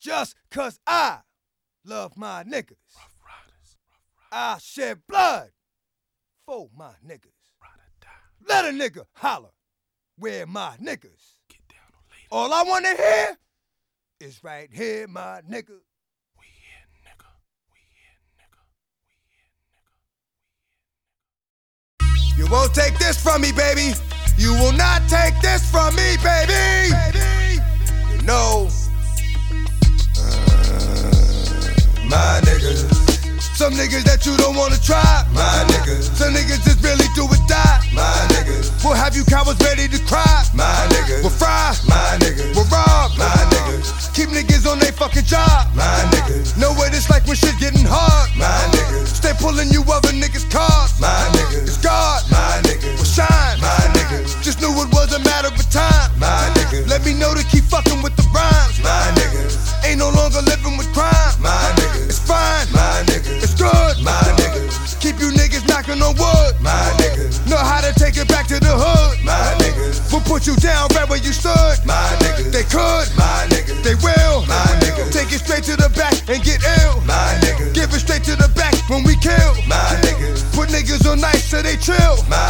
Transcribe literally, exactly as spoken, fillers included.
Just cause I love my niggas. Rough Riders. I shed blood for my niggas. Ride or die. Let a nigga holler where my niggas. Get down on later. All I wanna hear is right here, my nigga. We here, nigga. We here, nigga. We here, nigga. You won't take this from me, baby. You will not take this from me, baby. baby. You know, uh, my niggas. Some niggas that you don't wanna try, my niggas. Some niggas just really do or die, my niggas. We'll have you cowards ready to cry, my niggas. We'll fry, my niggas. We'll rob, my niggas. Keep niggas on they fucking job, my niggas. Know what it's like when shit getting hard, my niggas. Stay pulling you other niggas' cards, my niggas. It's God, my niggas. Will shine, my niggas. Just knew it was a matter of time, my niggas. Let me know to keep fucking with the rhymes, my niggas. Ain't no longer living with crime, my niggas. It's fine, my niggas. It's good, my niggas. Keep you niggas knocking on wood, my niggas. Know how to take it back to the hood, my niggas. We'll put you down right where you stood, my niggas. They could, my niggas. They will, my niggas. Take it straight to the back and get ill, my niggas. Give it straight to the back when we kill, my niggas. Put niggas on ice so they chill, my